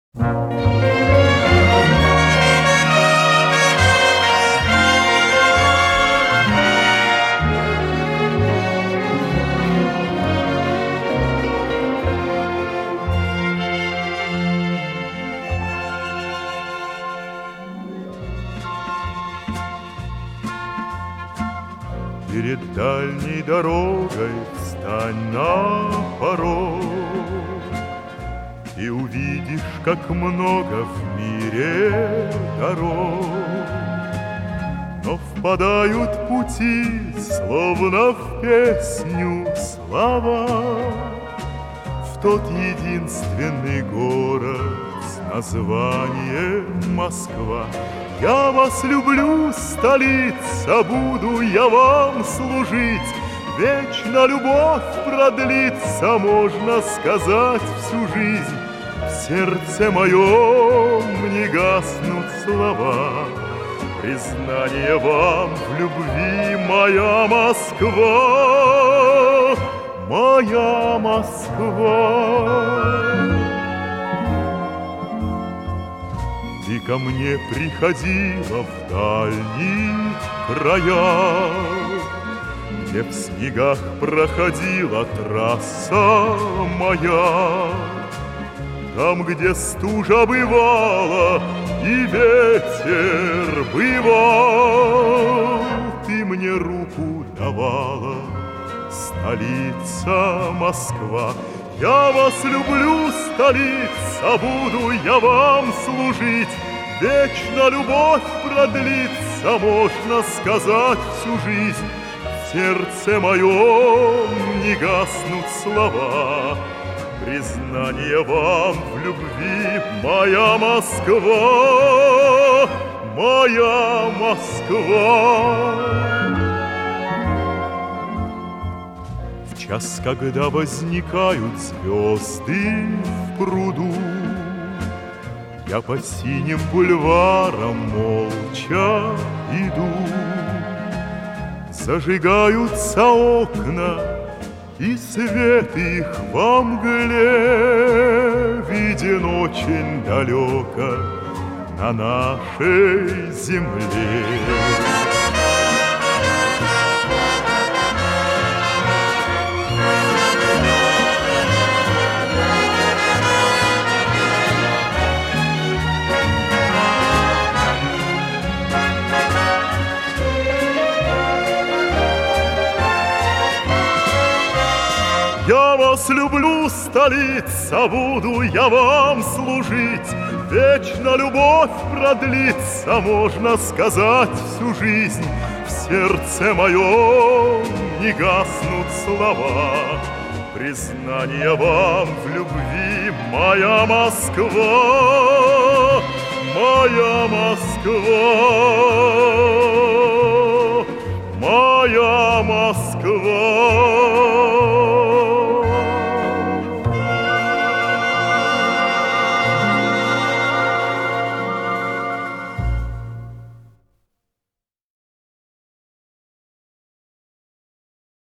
Перед дальней дорогой встань на порог и увидишь, как много в мире дорог. Но впадают пути, словно в песню слова, в тот единственный город с названием Москва. Я вас люблю, столица, буду я вам служить. Вечно любовь продлится, можно сказать, всю жизнь. В сердце моем не гаснут слова признание вам в любви, моя Москва, моя Москва. Ты ко мне приходила в дальних краях, где в снегах проходила трасса моя. Там, где стужа бывала и ветер бывал, ты мне руку давала, столица Москва. Я вас люблю, столица, буду я вам служить. Вечно любовь продлится, можно сказать, всю жизнь. В сердце моем не гаснут слова признание вам в любви, моя Москва, моя Москва. В час, когда возникают звезды в пруду, я по синим бульварам молча иду. Зажигаются окна, и свет их во мгле виден очень далеко на нашей земле. Я вас люблю, столица, буду я вам служить. Вечно любовь продлится, можно сказать, всю жизнь. В сердце моем не гаснут слова признание вам в любви, моя Москва, моя Москва, моя Москва.